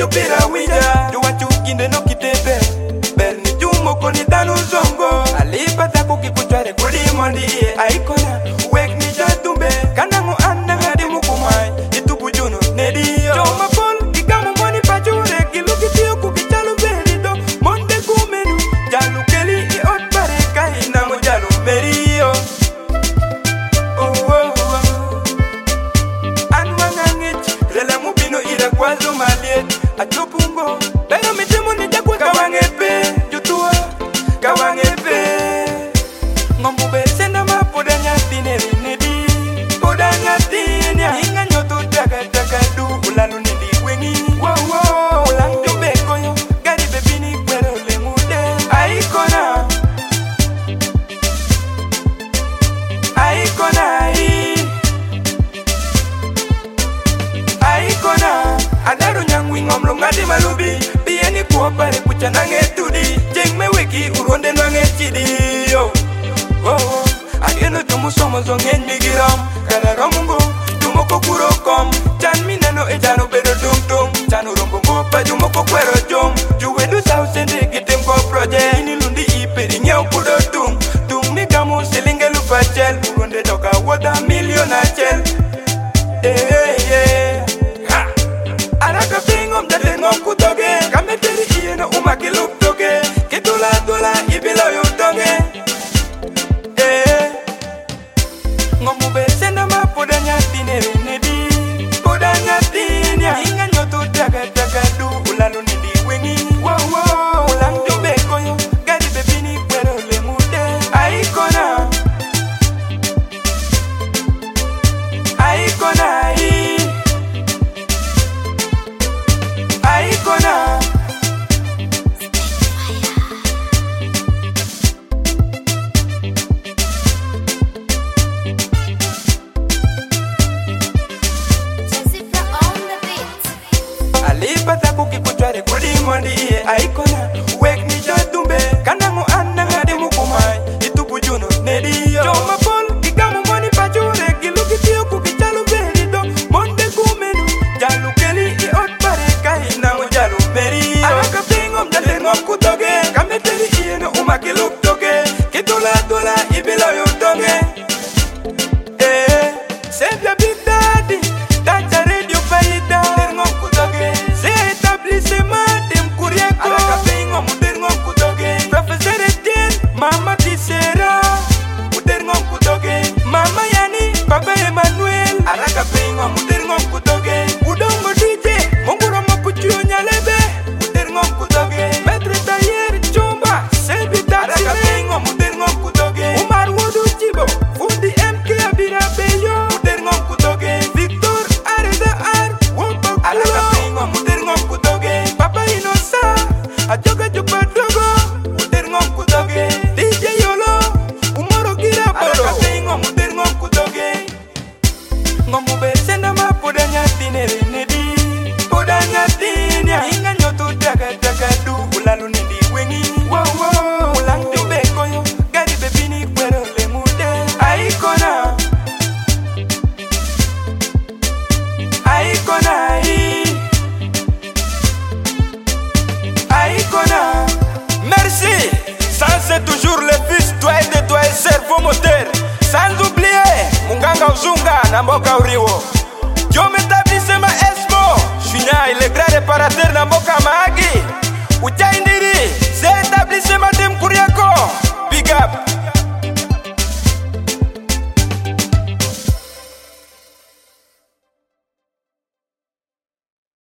pira winja Juwachu kinde no kitebe Bel ni jumo koni danu zongo Alipa tako kikuchware kuli mondi iye Aikona wek ni jatumbe Kanangu anda ngadi mukumai Itubu juno nediyo Joma pol kikamu moni pachure Kiluki tiyo kukichalu berido Monde kumenu Jalu keli i ot bareka Inangu jalu meriyo Rela mubino ira kwazo maliet Achopungo Pero mitemo nejakwe kawangepe Jutua kawangepe Ngomube senda mapoda nyatine rinedi Poda nyatine Inga nyoto daga daga du Ulalu nindi wengi Wow Ulang jombe koyo Gari bebini kwero le mude Aikona Aikona Adaru nyangwi ngomlo ngadi malubi Bieni kuopare kuchana ngetudi Jeng meweki uronde nwange chidi Yo Adieno tumu somo zongen migiram Kala romungo Tumoko kuro kom Chan mineno e jano bedo tung tung Chanu rombo mopa jumoko kwero jom Juwedu sausende gitem ko proje Ini lundi iperi nyau kudo tung Tung ni gamu silinge lupa chel Uronde toka wada milion achel Araka pingom date ngom kutoge Kameteri iye no umakiluk toge Kitula tula ibilo yutoge Ngomube senda mapoda nyatine renedi Poda nyatine Inga nyoto daga daga du Ulalu nindi wengi Wow Ulang jombe koyo Gari bebini kwero le mude Aikona Alipa tako kikuchware kuli mondi iye Aikona wek ni jatumbe Kanangu anda ngadi mukumai Itubu juno nediyo Joma pol kikamu moni pachure Kiluki tiyo kukichalu berido Monde kumenu Jalu keli i ot bareka Inangu jalu meriyo Araka pingom date ngom kutoge Kameteri iye no umakiluk toge Kitula tula ibilo yutoge Sevya Big Daddy Tacha radio faida Ngom kutoge Se etablissement dem kurieko Araka pingom muder ngom kutoge Professor Etienne Mama Tisera Muder ngom kutoge Mama Yani Papa Emmanuel Araka pingom muder ngom kutoge Udongo DJ Monguro mapuchuyo nyalebe Muder ngom kutoge Maître Tayer Chumba Sebi Tachi Araka pingom muder ngom kutoge Umar Wodu Chibo Fundi MK Abira Beyo Muder ngom kutoge Victor Areda Ar Wompa Kuro Araka pingom muder ngom kutoge Papa Inosa Ajoga Juba Dogo Muder ngom kutoge DJ Yolo Umaro Gira Bolo Araka pingom muder ngom kutoge Ngomube senda mapoda nyatine renedi Poda nyatine Inga nyoto daga daga du Ulalu nindi wengi Wow Ulang jombe koyo Gari bebini kwero le mude Aikona Merci Ça c'est toujours le fils Toi et de toi et cerveau moteur Sans oublier Munganga Uzunga Namboka Uriwo Jom établissement Esmo Chunya il est grand réparateur Namboka